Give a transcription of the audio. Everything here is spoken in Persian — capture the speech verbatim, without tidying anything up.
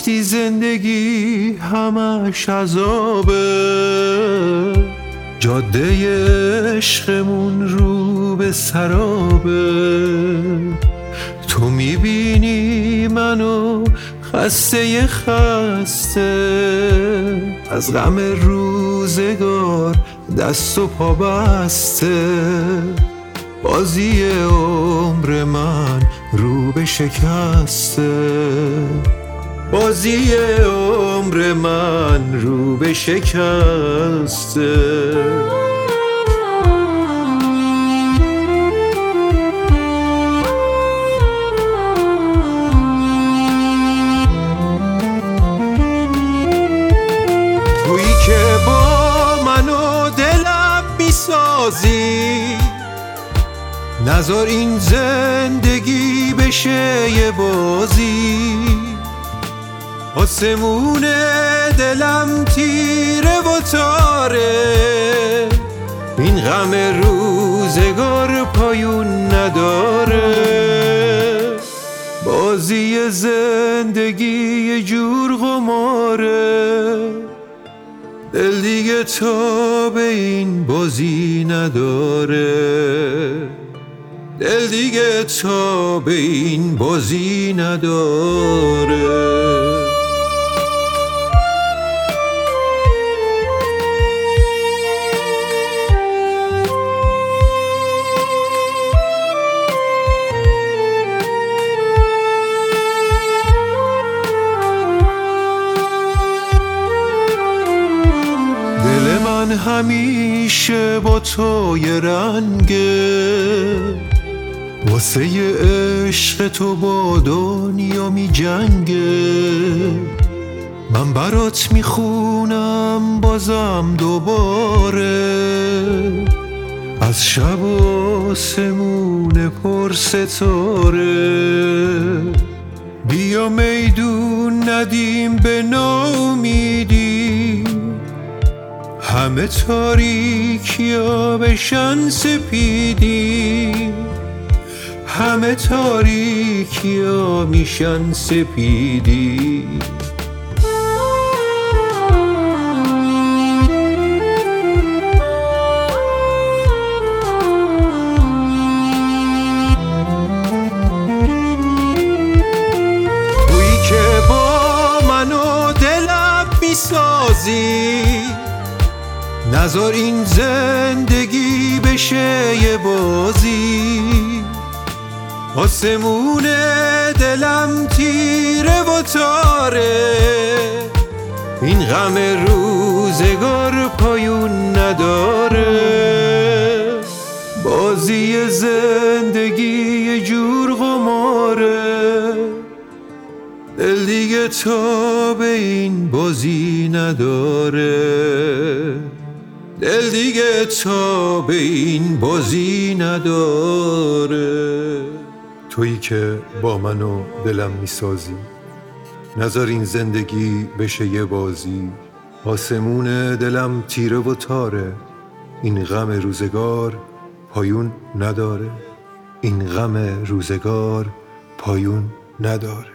گفتی زندگی همش عذابه، جاده عشقمون رو به سرابه. تو میبینی منو خسته خسته، از غم روزگار دست و پا بسته. بازی عمر من رو به شکسته، بازی عمر من رو به شکسته. تویی که با من و دلم میسازی، نذار این زندگی بشه یه بازی. آسمون دلم تیره و تاره، این غم روزگار پایون نداره. بازی زندگی یه جور قماره، دل دیگه تا به این بازی نداره. دل دیگه تا به این بازی نداره. دل من همیشه با تو یه رنگه، واسه ی عشق تو با دنیا می جنگه. من برات میخونم بازم دوباره، از شب آسمون پر ستاره. بیا میدون ندیم به ناامیدی، همه تاریکیا بشن سپیدی. همه تاریکیا میشن سپیدی. تویی که با من و دلم میسازی، نذار این زندگی بشه یه بازی. آسمون دلم تیره و تاره، این غم روزگار پایون نداره. بازی زندگی یه جور قماره، دل دیگه تا به این بازی نداره. دل دیگه تا به این بازی نداره. تویی که با من و دلم میسازی، نذار این زندگی بشه یه بازی. آسمون دلم تیره و تاره، این غم روزگار پایون نداره. این غم روزگار پایون نداره.